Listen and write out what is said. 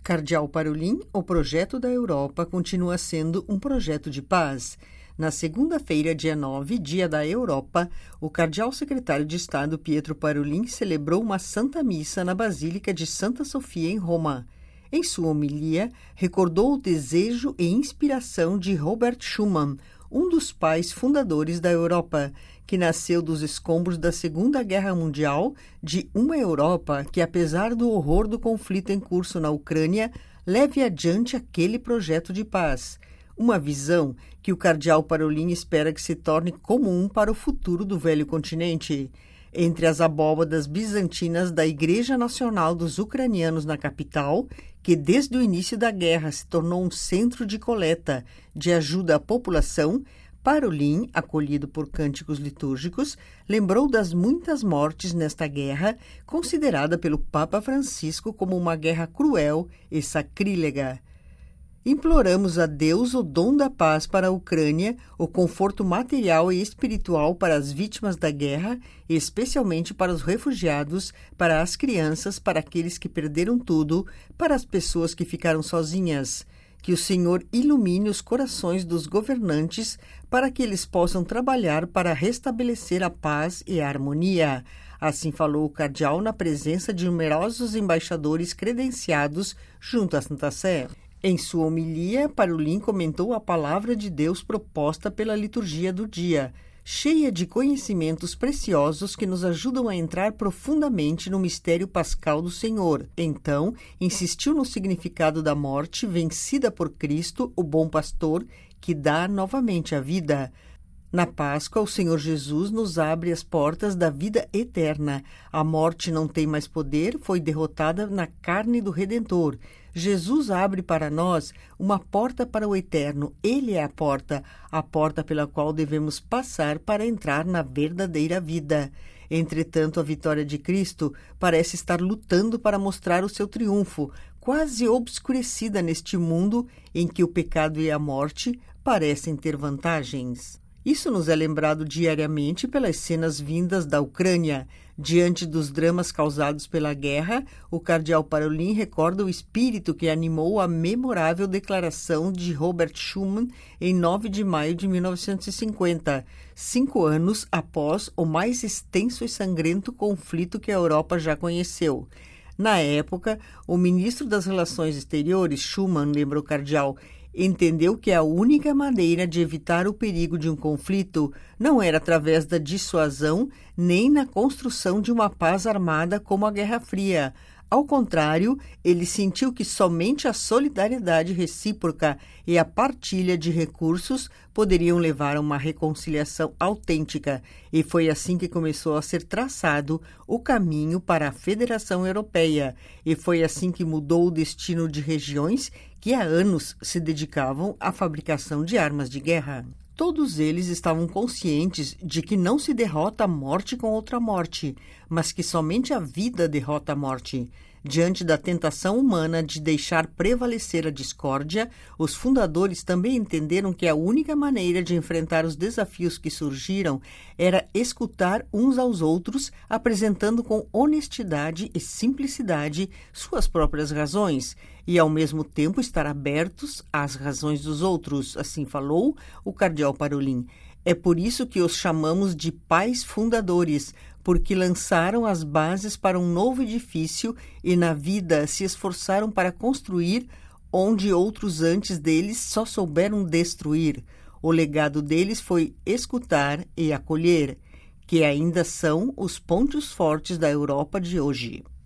Cardeal Parolin, o projeto da Europa continua sendo um projeto de paz. Na segunda-feira, dia 9, dia da Europa, o cardeal secretário de Estado Pietro Parolin celebrou uma Santa Missa na Basílica de Santa Sofia, em Roma. Em sua homilia, recordou o desejo e inspiração de Robert Schuman, um dos pais fundadores da Europa, que nasceu dos escombros da Segunda Guerra Mundial, de uma Europa que, apesar do horror do conflito em curso na Ucrânia, leve adiante aquele projeto de paz. Uma visão que o cardeal Parolin espera que se torne comum para o futuro do velho continente. Entre as abóbadas bizantinas da Igreja Nacional dos Ucranianos na capital, que desde o início da guerra se tornou um centro de coleta de ajuda à população, Parolin, acolhido por cânticos litúrgicos, lembrou das muitas mortes nesta guerra, considerada pelo Papa Francisco como uma guerra cruel e sacrílega. Imploramos a Deus o dom da paz para a Ucrânia, o conforto material e espiritual para as vítimas da guerra, e especialmente para os refugiados, para as crianças, para aqueles que perderam tudo, para as pessoas que ficaram sozinhas. Que o Senhor ilumine os corações dos governantes para que eles possam trabalhar para restabelecer a paz e a harmonia. Assim falou o cardeal na presença de numerosos embaixadores credenciados junto à Santa Sé. Em sua homilia, Parolin comentou a palavra de Deus proposta pela liturgia do dia, cheia de conhecimentos preciosos que nos ajudam a entrar profundamente no mistério pascal do Senhor. Então, insistiu no significado da morte vencida por Cristo, o bom pastor, que dá novamente a vida. Na Páscoa, o Senhor Jesus nos abre as portas da vida eterna. A morte não tem mais poder, foi derrotada na carne do Redentor. Jesus abre para nós uma porta para o eterno. Ele é a porta pela qual devemos passar para entrar na verdadeira vida. Entretanto, a vitória de Cristo parece estar lutando para mostrar o seu triunfo, quase obscurecida neste mundo em que o pecado e a morte parecem ter vantagens. Isso nos é lembrado diariamente pelas cenas vindas da Ucrânia. Diante dos dramas causados pela guerra, o cardeal Parolin recorda o espírito que animou a memorável declaração de Robert Schuman em 9 de maio de 1950, 5 anos após o mais extenso e sangrento conflito que a Europa já conheceu. Na época, o ministro das Relações Exteriores, Schuman, lembra o cardeal, entendeu que a única maneira de evitar o perigo de um conflito não era através da dissuasão nem na construção de uma paz armada como a Guerra Fria. Ao contrário, ele sentiu que somente a solidariedade recíproca e a partilha de recursos poderiam levar a uma reconciliação autêntica, e foi assim que começou a ser traçado o caminho para a Federação Europeia, e foi assim que mudou o destino de regiões que há anos se dedicavam à fabricação de armas de guerra. Todos eles estavam conscientes de que não se derrota a morte com outra morte, mas que somente a vida derrota a morte. Diante da tentação humana de deixar prevalecer a discórdia, os fundadores também entenderam que a única maneira de enfrentar os desafios que surgiram era escutar uns aos outros, apresentando com honestidade e simplicidade suas próprias razões, e ao mesmo tempo estar abertos às razões dos outros, assim falou o cardeal Parolin. É por isso que os chamamos de pais fundadores, porque lançaram as bases para um novo edifício e na vida se esforçaram para construir onde outros antes deles só souberam destruir. O legado deles foi escutar e acolher, que ainda são os pontos fortes da Europa de hoje.